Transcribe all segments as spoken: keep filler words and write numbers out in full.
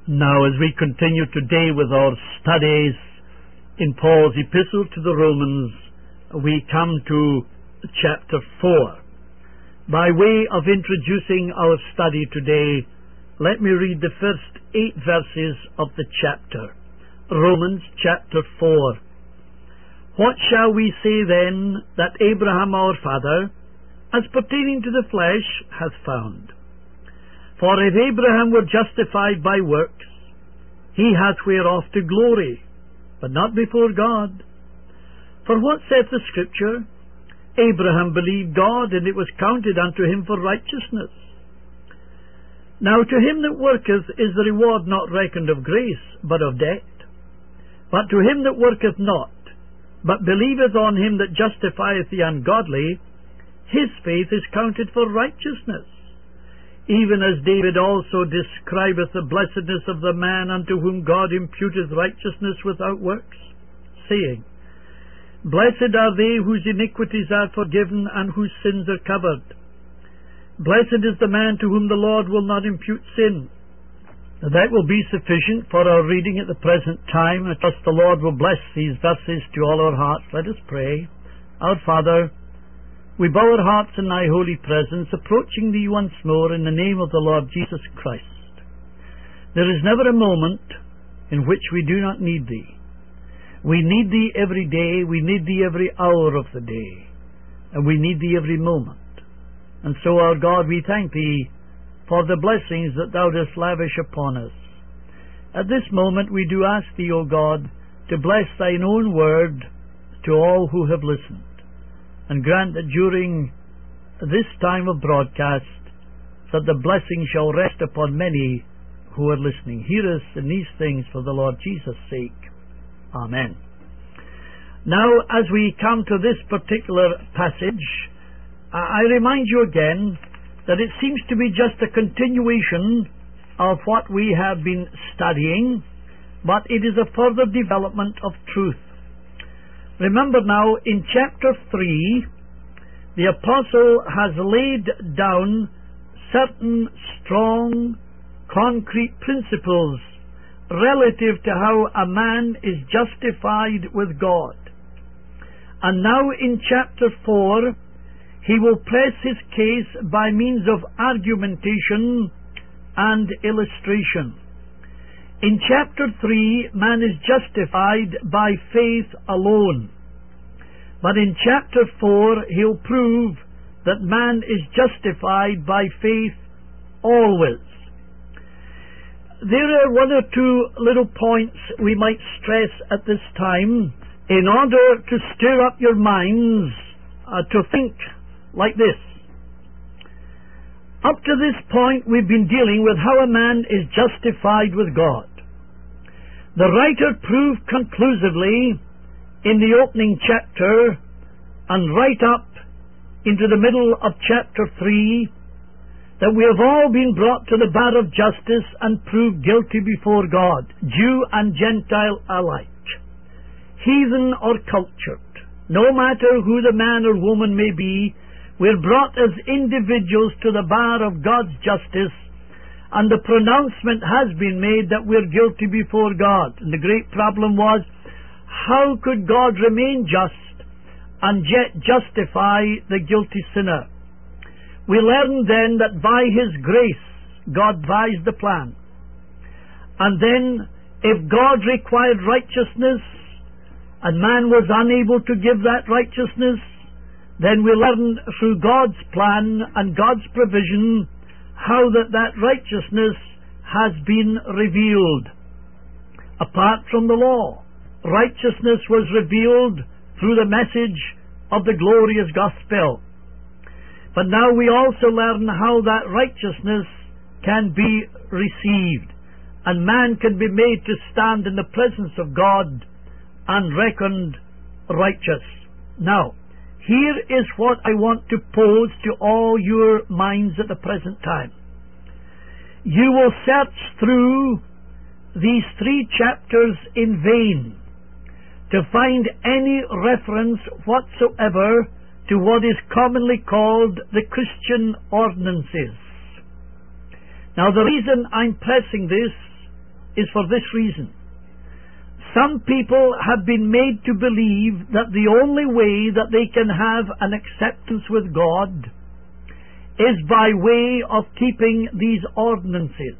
Now, as we continue today with our studies in Paul's epistle to the Romans, we come to chapter four. By way of introducing our study today, let me read the first eight verses of the chapter. Romans chapter four. What shall we say then that Abraham our father, as pertaining to the flesh, hath found? For if Abraham were justified by works, he hath whereof to glory, but not before God. For what saith the Scripture? Abraham believed God, and it was counted unto him for righteousness. Now to him that worketh is the reward not reckoned of grace, but of debt. But to him that worketh not, but believeth on him that justifieth the ungodly, his faith is counted for righteousness. Even as David also describeth the blessedness of the man unto whom God imputeth righteousness without works, saying, Blessed are they whose iniquities are forgiven and whose sins are covered. Blessed is the man to whom the Lord will not impute sin. Now that will be sufficient for our reading at the present time. I trust the Lord will bless these verses to all our hearts. Let us pray. Our Father, we bow our hearts in thy holy presence, approaching thee once more in the name of the Lord Jesus Christ. There is never a moment in which we do not need thee. We need thee every day, we need thee every hour of the day, and we need thee every moment. And so, our God, we thank thee for the blessings that thou dost lavish upon us. At this moment we do ask thee, O God, to bless thine own word to all who have listened, and grant that during this time of broadcast that the blessing shall rest upon many who are listening. Hear us in these things for the Lord Jesus' sake. Amen. Now, as we come to this particular passage, I remind you again that it seems to be just a continuation of what we have been studying, but it is a further development of truth. Remember now, in chapter three, the apostle has laid down certain strong, concrete principles relative to how a man is justified with God. And now in chapter four, he will press his case by means of argumentation and illustration. In chapter three, man is justified by faith alone. But in chapter four, he'll prove that man is justified by faith always. There are one or two little points we might stress at this time in order to stir up your minds uh, to think like this. Up to this point, we've been dealing with how a man is justified with God. The writer proved conclusively in the opening chapter and right up into the middle of chapter three that we have all been brought to the bar of justice and proved guilty before God, Jew and Gentile alike, heathen or cultured. No matter who the man or woman may be, we're brought as individuals to the bar of God's justice, and the pronouncement has been made that we're guilty before God. And the great problem was, how could God remain just and yet justify the guilty sinner? We learned then that by His grace, God devised the plan. And then, if God required righteousness, and man was unable to give that righteousness, then we learn through God's plan and God's provision how that that righteousness has been revealed. Apart from the law, righteousness was revealed through the message of the glorious gospel. But now we also learn how that righteousness can be received, and man can be made to stand in the presence of God and reckoned righteous. Now, here is what I want to pose to all your minds at the present time. You will search through these three chapters in vain to find any reference whatsoever to what is commonly called the Christian ordinances. Now, the reason I'm pressing this is for this reason. Some people have been made to believe that the only way that they can have an acceptance with God is by way of keeping these ordinances.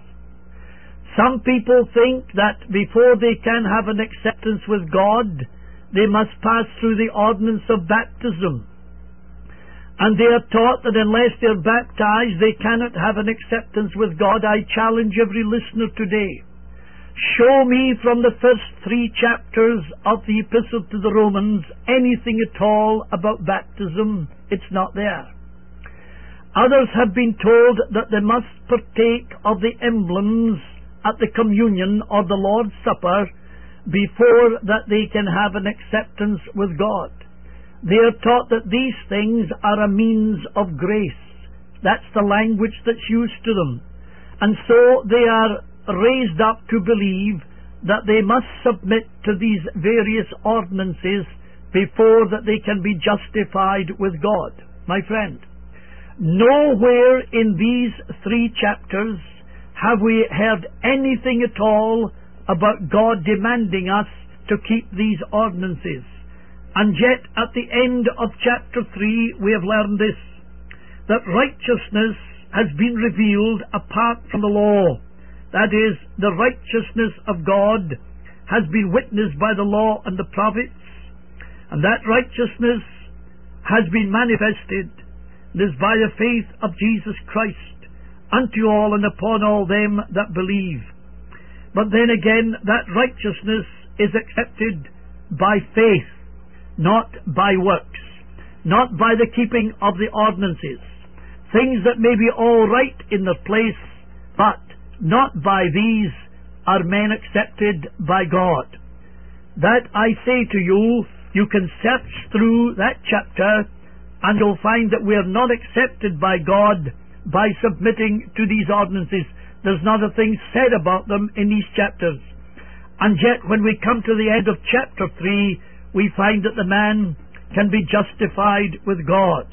Some people think that before they can have an acceptance with God, they must pass through the ordinance of baptism. And they are taught that unless they are baptized, they cannot have an acceptance with God. I challenge every listener today. Show me from the first three chapters of the Epistle to the Romans anything at all about baptism. It's not there. Others have been told that they must partake of the emblems at the communion or the Lord's Supper before that they can have an acceptance with God. They are taught that these things are a means of grace. That's the language that's used to them. And so they are raised up to believe that they must submit to these various ordinances before that they can be justified with God. My friend, nowhere in these three chapters have we heard anything at all about God demanding us to keep these ordinances. And yet at the end of chapter three we have learned this, that righteousness has been revealed apart from the law. That is, the righteousness of God has been witnessed by the law and the prophets, and that righteousness has been manifested. It is by the faith of Jesus Christ unto all and upon all them that believe. But then again, that righteousness is accepted by faith, not by works, not by the keeping of the ordinances. Things that may be all right in their place, but not by these are men accepted by God. That I say to you, you can search through that chapter and you'll find that we are not accepted by God by submitting to these ordinances. There's not a thing said about them in these chapters. And yet when we come to the end of chapter three, we find that the man can be justified with God.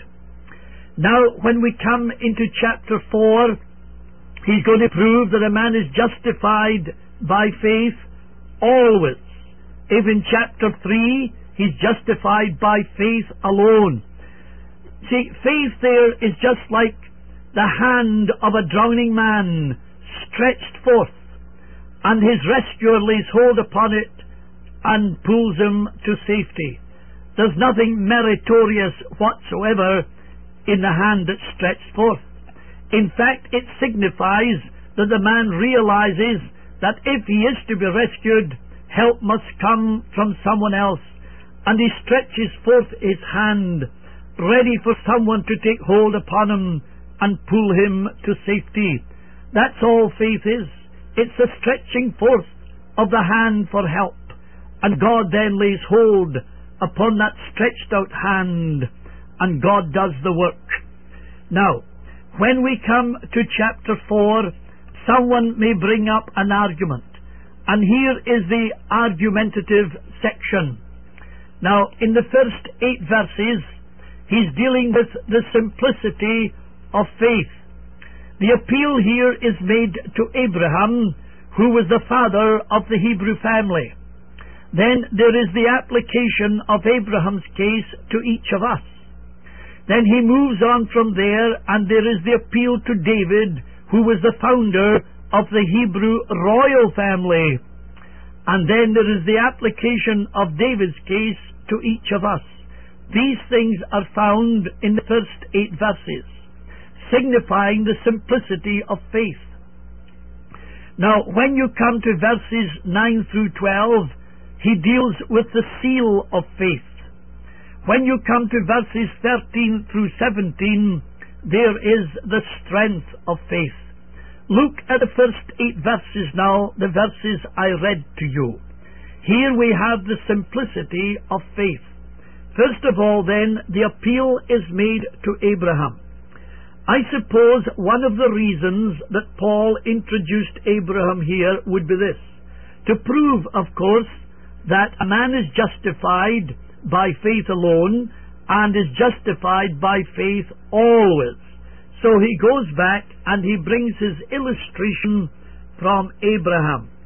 Now when we come into chapter four, he's going to prove that a man is justified by faith always. If in chapter three he's justified by faith alone. See, faith there is just like the hand of a drowning man stretched forth, and his rescuer lays hold upon it and pulls him to safety. There's nothing meritorious whatsoever in the hand that's stretched forth. In fact, it signifies that the man realizes that if he is to be rescued, help must come from someone else, and he stretches forth his hand, ready for someone to take hold upon him and pull him to safety. That's all faith is. It's a stretching forth of the hand for help, and God then lays hold upon that stretched out hand, and God does the work. Now, when we come to chapter four, someone may bring up an argument. And here is the argumentative section. Now, in the first eight verses, he's dealing with the simplicity of faith. The appeal here is made to Abraham, who was the father of the Hebrew family. Then there is the application of Abraham's case to each of us. Then he moves on from there, and there is the appeal to David, who was the founder of the Hebrew royal family. And then there is the application of David's case to each of us. These things are found in the first eight verses, signifying the simplicity of faith. Now, when you come to verses nine through twelve, he deals with the seal of faith. When you come to verses thirteen through seventeen, there is the strength of faith. Look at the first eight verses now, the verses I read to you. Here we have the simplicity of faith. First of all, then, the appeal is made to Abraham. I suppose one of the reasons that Paul introduced Abraham here would be this: to prove, of course, that a man is justified by faith alone, and is justified by faith always. So he goes back and he brings his illustration from Abraham.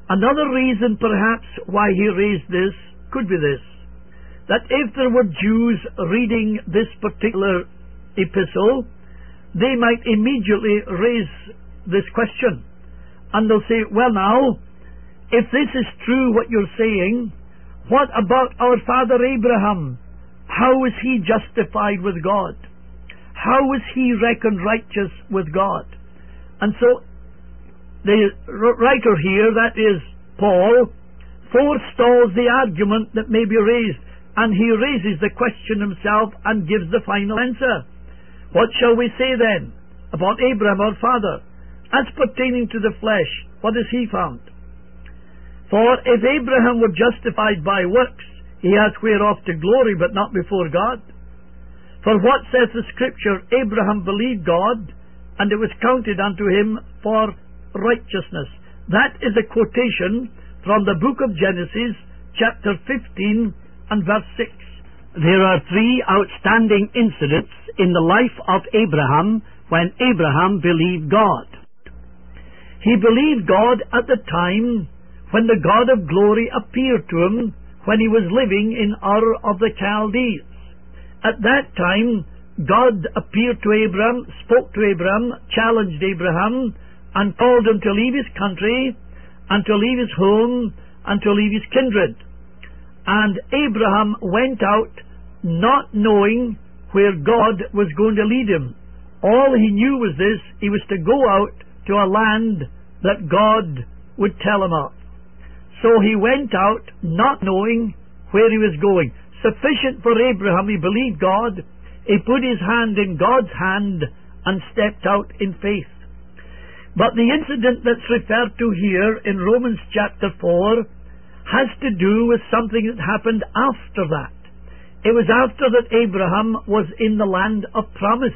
Another reason perhaps why he raised this could be this, that if there were Jews reading this particular epistle, they might immediately raise this question. And they'll say, well now, if this is true what you're saying, what about our father Abraham? How was he justified with God? How was he reckoned righteous with God? And so the writer here, that is Paul, forestalls the argument that may be raised, and he raises the question himself and gives the final answer. What shall we say then about Abraham our father? As pertaining to the flesh, what has he found? For if Abraham were justified by works, he hath whereof to glory, but not before God. For what saith the Scripture? Abraham believed God, and it was counted unto him for righteousness. That is a quotation from the book of Genesis, chapter fifteen and verse six. There are three outstanding incidents in the life of Abraham when Abraham believed God. He believed God at the time when the God of glory appeared to him when he was living in Ur of the Chaldees. At that time, God appeared to Abraham, spoke to Abraham, challenged Abraham, and called him to leave his country, and to leave his home, and to leave his kindred. And Abraham went out not knowing where God was going to lead him. All he knew was this: he was to go out to a land that God would tell him of. So he went out not knowing where he was going. Sufficient for Abraham, he believed God, he put his hand in God's hand and stepped out in faith. But the incident that's referred to here in Romans chapter four has to do with something that happened after that. It was after that Abraham was in the land of promise,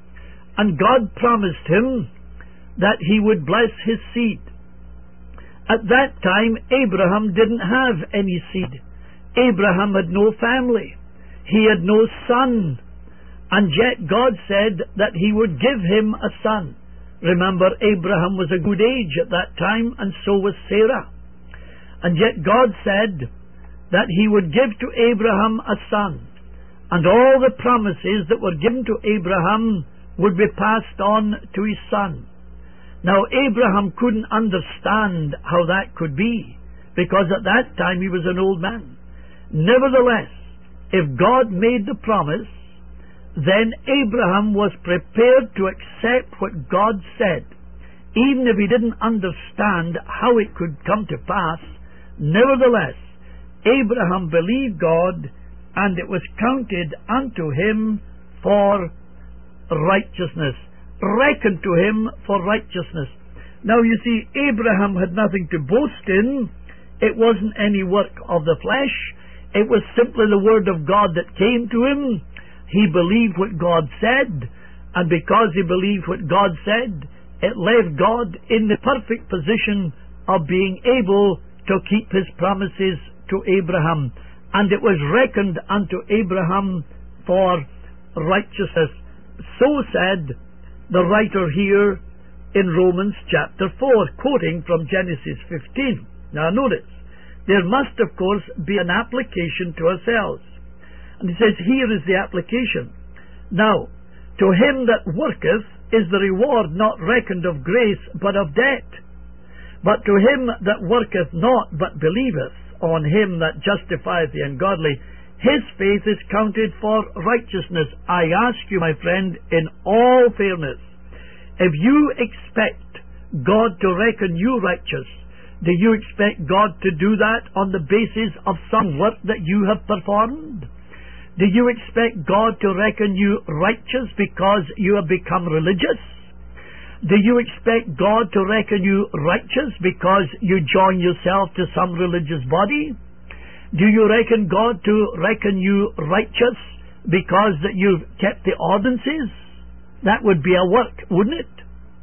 and God promised him that he would bless his seed. At that time, Abraham didn't have any seed. Abraham had no family. He had no son. And yet God said that he would give him a son. Remember, Abraham was a good age at that time, and so was Sarah. And yet God said that he would give to Abraham a son, and all the promises that were given to Abraham would be passed on to his son. Now, Abraham couldn't understand how that could be, because at that time he was an old man. Nevertheless, if God made the promise, then Abraham was prepared to accept what God said, even if he didn't understand how it could come to pass. Nevertheless, Abraham believed God, and it was counted unto him for righteousness, reckoned to him for righteousness. Now you see, Abraham had nothing to boast in. It wasn't any work of the flesh. It was simply the word of God that came to him. He believed what God said, and because he believed what God said, it left God in the perfect position of being able to keep his promises to Abraham, and it was reckoned unto Abraham for righteousness. So said the writer here in Romans chapter four, quoting from Genesis fifteen. Now notice, there must of course be an application to ourselves. And he says, here is the application. Now, to him that worketh is the reward not reckoned of grace, but of debt. But to him that worketh not, but believeth on him that justifieth the ungodly, his faith is counted for righteousness. I ask you, my friend, in all fairness, if you expect God to reckon you righteous, do you expect God to do that on the basis of some work that you have performed? Do you expect God to reckon you righteous because you have become religious? Do you expect God to reckon you righteous because you join yourself to some religious body? Do you reckon God to reckon you righteous because that you've kept the ordinances? That would be a work, wouldn't it?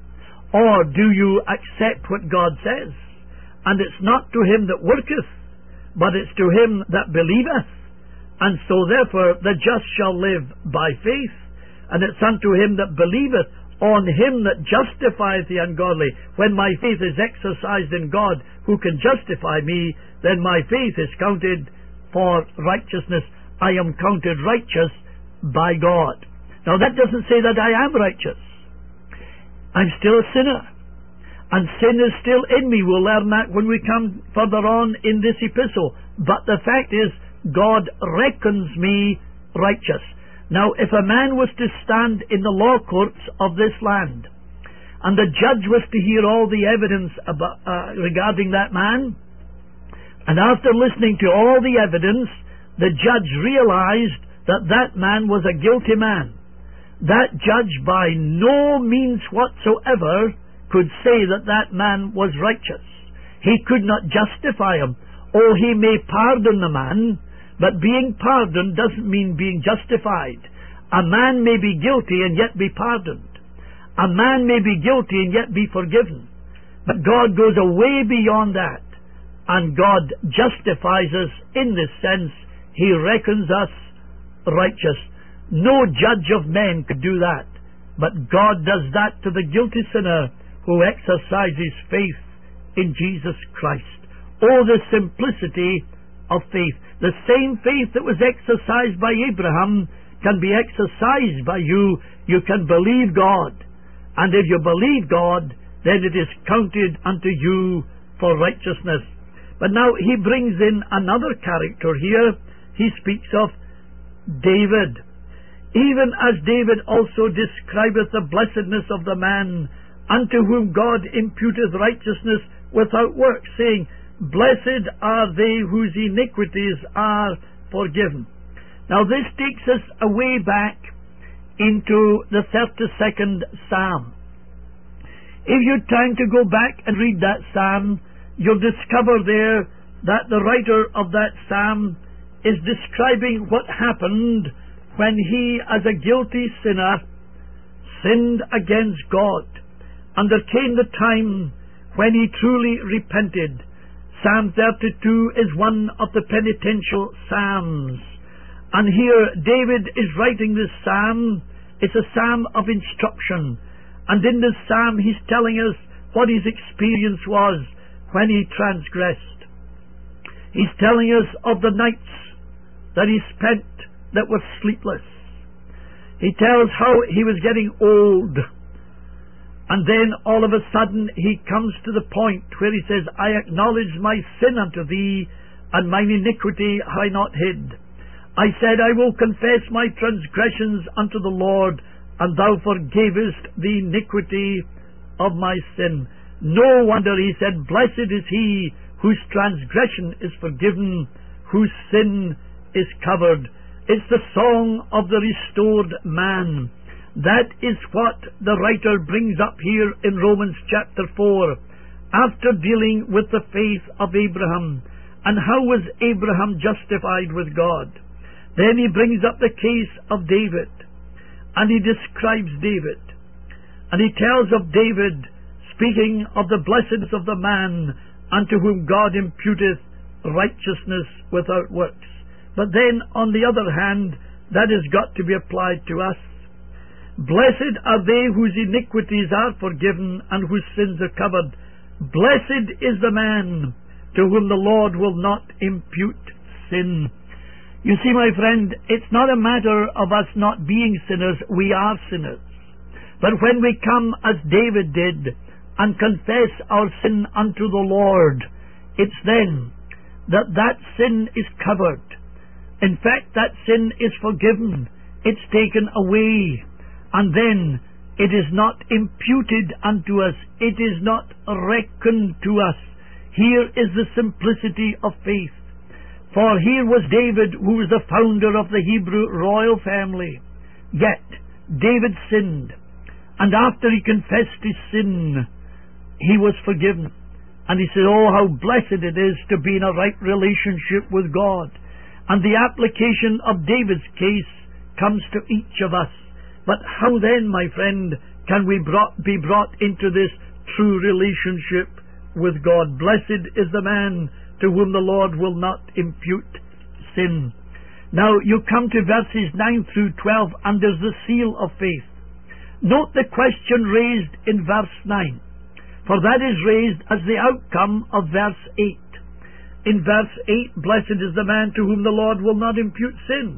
Or do you accept what God says? And it's not to him that worketh, but it's to him that believeth. And so therefore the just shall live by faith, and it's unto him that believeth. on him that justifieth the ungodly. When my faith is exercised in God, who can justify me, then my faith is counted for righteousness. I am counted righteous by God. Now that doesn't say that I am righteous. I'm still a sinner, and sin is still in me. We'll learn that when we come further on in this epistle. But the fact is, God reckons me righteous. Now, if a man was to stand in the law courts of this land, and the judge was to hear all the evidence about, uh, regarding that man, and after listening to all the evidence, the judge realized that that man was a guilty man, that judge by no means whatsoever could say that that man was righteous. He could not justify him. Oh, he may pardon the man, but being pardoned doesn't mean being justified. A man may be guilty and yet be pardoned. A man may be guilty and yet be forgiven. But God goes away beyond that, and God justifies us in this sense. He reckons us righteous. No judge of men could do that, but God does that to the guilty sinner who exercises faith in Jesus Christ. Oh, the simplicity of faith. The same faith that was exercised by Abraham can be exercised by you. You can believe God, and if you believe God, then it is counted unto you for righteousness. But now he brings in another character here. He speaks of David. Even as David also describeth the blessedness of the man unto whom God imputeth righteousness without works, saying, Blessed are they whose iniquities are forgiven. Now this takes us away back into the thirty-second Psalm. If you had time to go back and read that Psalm, you'll discover there that the writer of that Psalm is describing what happened when he, as a guilty sinner, sinned against God. And there came the time when he truly repented. Psalm thirty-two is one of the penitential psalms. And here David is writing this psalm. It's a psalm of instruction. And in this psalm he's telling us what his experience was when he transgressed. He's telling us of the nights that he spent that were sleepless. He tells how he was getting old. And then all of a sudden he comes to the point where he says, I acknowledge my sin unto thee, and mine iniquity have I not hid. I said, I will confess my transgressions unto the Lord, and thou forgavest the iniquity of my sin. No wonder, he said, blessed is he whose transgression is forgiven, whose sin is covered. It's the song of the restored man. That is what the writer brings up here in Romans chapter four, after dealing with the faith of Abraham, and how was Abraham justified with God. Then he brings up the case of David, and he describes David, and he tells of David, speaking of the blessedness of the man unto whom God imputeth righteousness without works. But then, on the other hand, that has got to be applied to us. Blessed are they whose iniquities are forgiven and whose sins are covered. Blessed is the man to whom the Lord will not impute sin. You see, my friend, it's not a matter of us not being sinners. We are sinners. But when we come, as David did, and confess our sin unto the Lord, it's then that that sin is covered. In fact, that sin is forgiven. It's taken away. And then it is not imputed unto us. It is not reckoned to us. Here is the simplicity of faith. For here was David, who was the founder of the Hebrew royal family. Yet David sinned. And after he confessed his sin, he was forgiven. And he said, oh, how blessed it is to be in a right relationship with God. And the application of David's case comes to each of us. But how then, my friend, can we brought, be brought into this true relationship with God? Blessed is the man to whom the Lord will not impute sin. Now, you come to verses nine through twelve, and there's the seal of faith. Note the question raised in verse nine, for that is raised as the outcome of verse eight. In verse eight, blessed is the man to whom the Lord will not impute sin.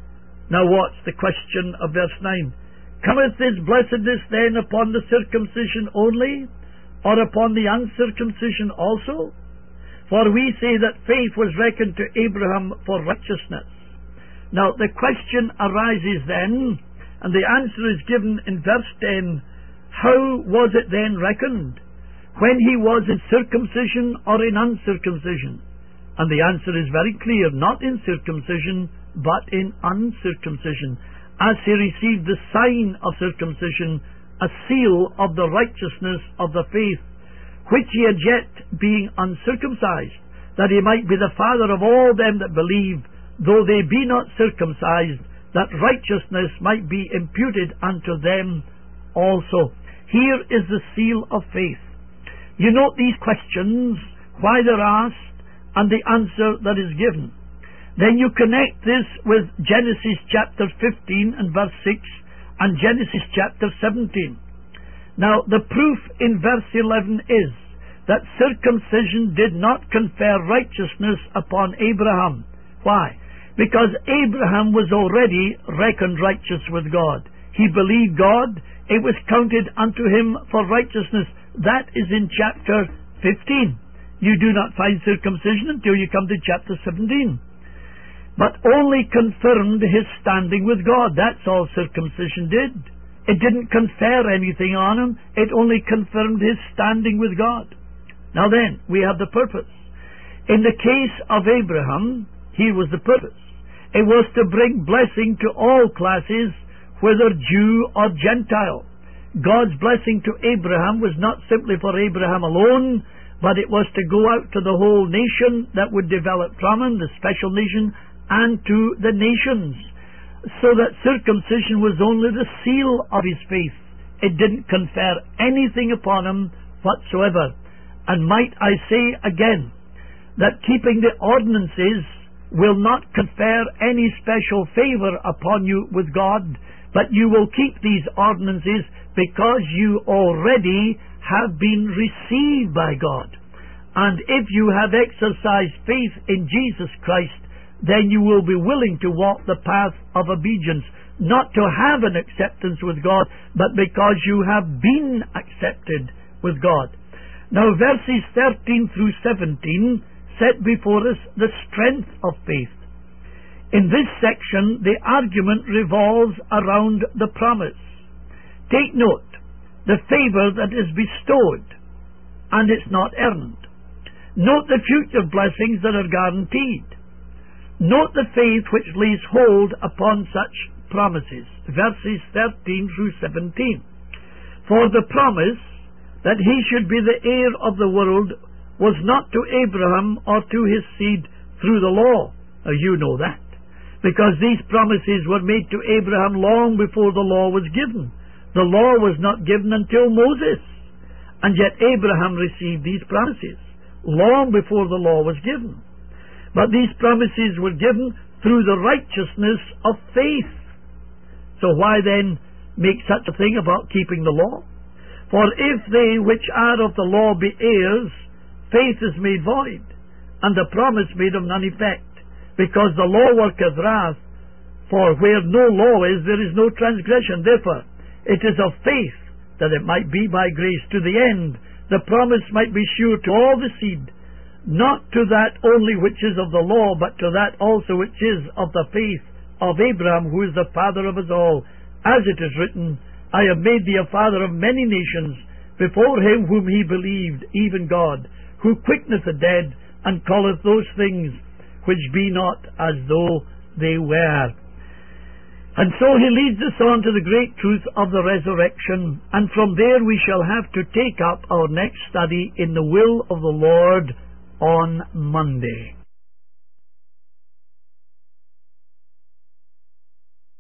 Now watch the question of verse nine. Cometh this blessedness then upon the circumcision only, or upon the uncircumcision also? For we say that faith was reckoned to Abraham for righteousness. Now the question arises then, and the answer is given in verse ten. How was it then reckoned? When he was in circumcision or in uncircumcision? And the answer is very clear, not in circumcision, but in uncircumcision, as he received the sign of circumcision, a seal of the righteousness of the faith, which he had yet being uncircumcised, that he might be the father of all them that believe, though they be not circumcised, that righteousness might be imputed unto them also. Here is the seal of faith. You note these questions, why they're asked, and the answer that is given. Then you connect this with Genesis chapter fifteen and verse six and Genesis chapter seventeen. Now the proof in verse eleven is that circumcision did not confer righteousness upon Abraham. Why? Because Abraham was already reckoned righteous with God. He believed God. It was counted unto him for righteousness. That is in chapter fifteen. You do not find circumcision until you come to chapter seventeen. But only confirmed his standing with God. That's all circumcision did. It didn't confer anything on him. It only confirmed his standing with God. Now then, we have the purpose. In the case of Abraham, here was the purpose. It was to bring blessing to all classes, whether Jew or Gentile. God's blessing to Abraham was not simply for Abraham alone, but it was to go out to the whole nation that would develop from him, the special nation, and to the nations. So that circumcision was only the seal of his faith. It didn't confer anything upon him whatsoever. And might I say again, that keeping the ordinances will not confer any special favor upon you with God, but you will keep these ordinances because you already have been received by God. And if you have exercised faith in Jesus Christ, then you will be willing to walk the path of obedience, not to have an acceptance with God, but because you have been accepted with God. Now verses thirteen through seventeen set before us the strength of faith. In this section, the argument revolves around the promise. Take note, the favor that is bestowed, and it's not earned. Note the future blessings that are guaranteed. Note the faith which lays hold upon such promises. Verses thirteen through seventeen. For the promise that he should be the heir of the world was not to Abraham or to his seed through the law. Now you know that, because these promises were made to Abraham long before the law was given. The law was not given until Moses, and yet Abraham received these promises long before the law was given. But these promises were given through the righteousness of faith. So why then make such a thing about keeping the law? For if they which are of the law be heirs, faith is made void, and the promise made of none effect, because the law worketh wrath. For where no law is, there is no transgression. Therefore, it is of faith, that it might be by grace to the end, the promise might be sure to all the seed, not to that only which is of the law, but to that also which is of the faith of Abraham, who is the father of us all. As it is written, I have made thee a father of many nations, before him whom he believed, even God, who quickeneth the dead, and calleth those things which be not as though they were. And so he leads us on to the great truth of the resurrection, and from there we shall have to take up our next study in the will of the Lord on Monday.